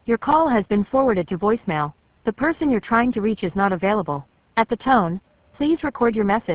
Your call has been forwarded to voicemail. The person you're trying to reach is not available. At the tone, please record your message.